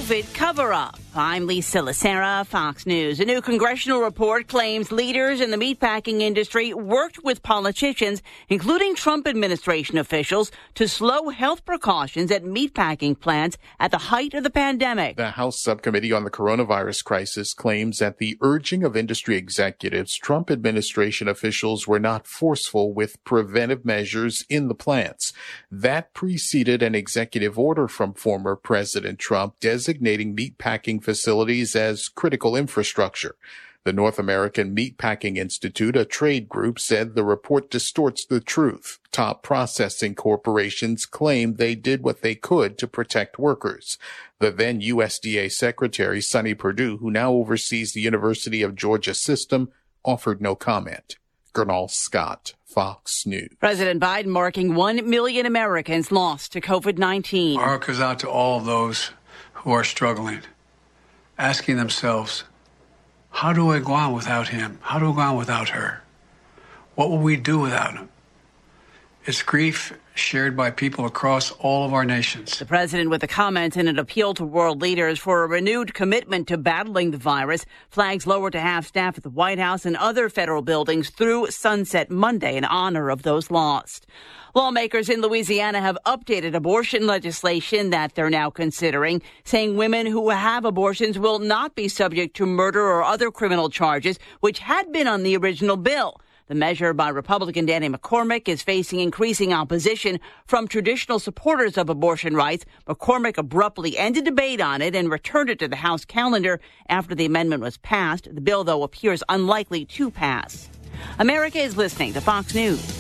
COVID cover-up. I'm Lisa Lacera, Fox News. A new congressional report claims leaders in the meatpacking industry worked with politicians, including Trump administration officials, to slow health precautions at meatpacking plants at the height of the pandemic. The House Subcommittee on the Coronavirus Crisis claims at the urging of industry executives, Trump administration officials were not forceful with preventive measures in the plants. That preceded an executive order from former President Trump designating meatpacking facilities as critical infrastructure. The North American Meatpacking Institute, a trade group, said the report distorts the truth. Top processing corporations claim they did what they could to protect workers. The then USDA Secretary, Sonny Perdue, who now oversees the University of Georgia system, offered no comment. Gernal Scott, Fox News. President Biden marking 1 million Americans lost to COVID-19. Our heart goes out to all of those who are struggling, asking themselves, how do I go on without him? How do I go on without her? What will we do without him? It's grief shared by people across all of our nations. The president, with a comment and an appeal to world leaders for a renewed commitment to battling the virus, flags lowered to half staff at the White House and other federal buildings through Sunset Monday in honor of those lost. Lawmakers in Louisiana have updated abortion legislation that they're now considering, saying women who have abortions will not be subject to murder or other criminal charges, which had been on the original bill. The measure by Republican Danny McCormick is facing increasing opposition from traditional supporters of abortion rights. McCormick abruptly ended debate on it and returned it to the House calendar after the amendment was passed. The bill, though, appears unlikely to pass. America is listening to Fox News.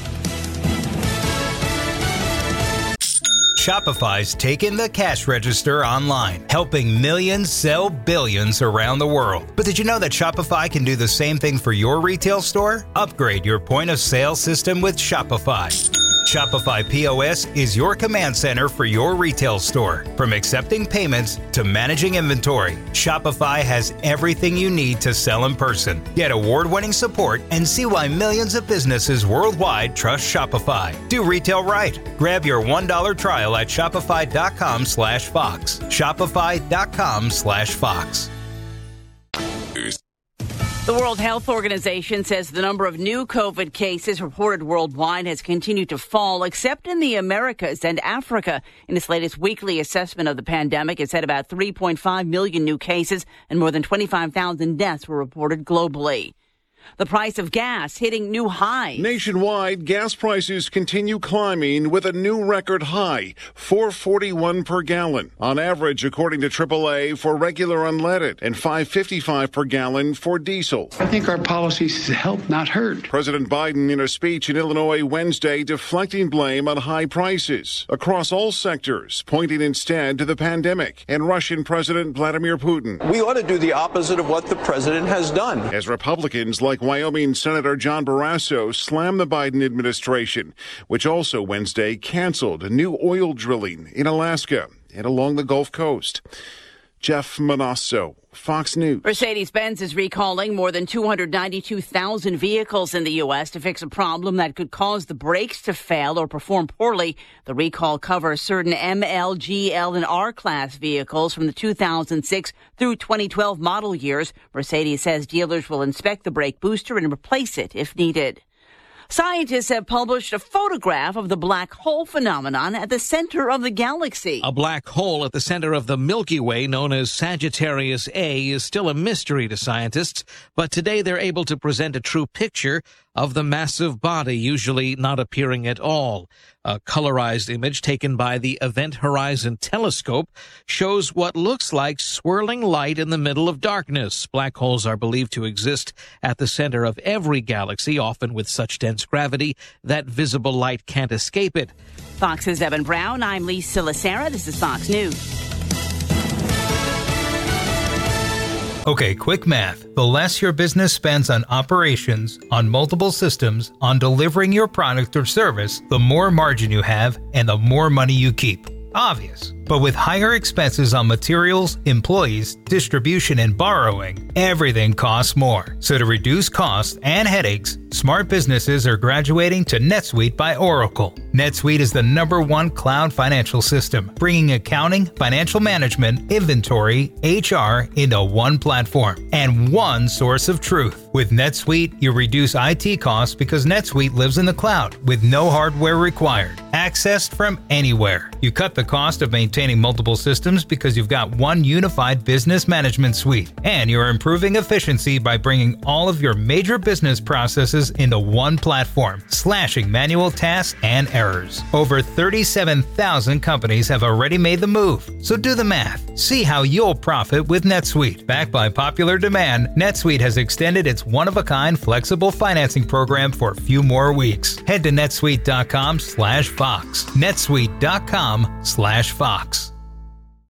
Shopify's taken the cash register online, helping millions sell billions around the world. But did you know that Shopify can do the same thing for your retail store? Upgrade your point of sale system with Shopify. Shopify POS is your command center for your retail store. From accepting payments to managing inventory, Shopify has everything you need to sell in person. Get award-winning support and see why millions of businesses worldwide trust Shopify. Do retail right. Grab your $1 trial at shopify.com/Fox. Shopify.com/Fox. The World Health Organization says the number of new COVID cases reported worldwide has continued to fall, except in the Americas and Africa. In its latest weekly assessment of the pandemic, it said about 3.5 million new cases and more than 25,000 deaths were reported globally. The price of gas hitting new highs. Nationwide, gas prices continue climbing with a new record high, $4.41 per gallon. On average, according to AAA, for regular unleaded, and $5.55 per gallon for diesel. I think our policies help, not hurt. President Biden, in a speech in Illinois Wednesday, deflecting blame on high prices across all sectors, pointing instead to the pandemic and Russian President Vladimir Putin. We ought to do the opposite of what the president has done. As Republicans like Wyoming Senator John Barrasso slammed the Biden administration, which also Wednesday canceled new oil drilling in Alaska and along the Gulf Coast. Jeff Manasso, Fox News. Mercedes-Benz is recalling more than 292,000 vehicles in the U.S. to fix a problem that could cause the brakes to fail or perform poorly. The recall covers certain ML, GL, and R-Class vehicles from the 2006 through 2012 model years. Mercedes says dealers will inspect the brake booster and replace it if needed. Scientists have published a photograph of the black hole phenomenon at the center of the galaxy. A black hole at the center of the Milky Way, known as Sagittarius A, is still a mystery to scientists, but today they're able to present a true picture of the massive body, usually not appearing at all. A colorized image taken by the Event Horizon Telescope shows what looks like swirling light in the middle of darkness. Black holes are believed to exist at the center of every galaxy, often with such dense gravity that visible light can't escape it. Fox's Evan Brown. I'm Lisa Lacera. This is Fox News. Okay, quick math. The less your business spends on operations, on multiple systems, on delivering your product or service, the more margin you have and the more money you keep. Obvious. But with higher expenses on materials, employees, distribution, and borrowing, everything costs more. So to reduce costs and headaches, smart businesses are graduating to NetSuite by Oracle. NetSuite is the #1 cloud financial system, bringing accounting, financial management, inventory, HR into one platform and one source of truth. With NetSuite, you reduce IT costs because NetSuite lives in the cloud with no hardware required, accessed from anywhere. You cut the cost of maintaining multiple systems because you've got one unified business management suite, and you're improving efficiency by bringing all of your major business processes into one platform, slashing manual tasks and errors. Over 37,000 companies have already made the move, so do the math. See how you'll profit with NetSuite. Backed by popular demand, NetSuite has extended its one-of-a-kind flexible financing program for a few more weeks. Head to netsuite.com/Fox. netsuite.com/Fox.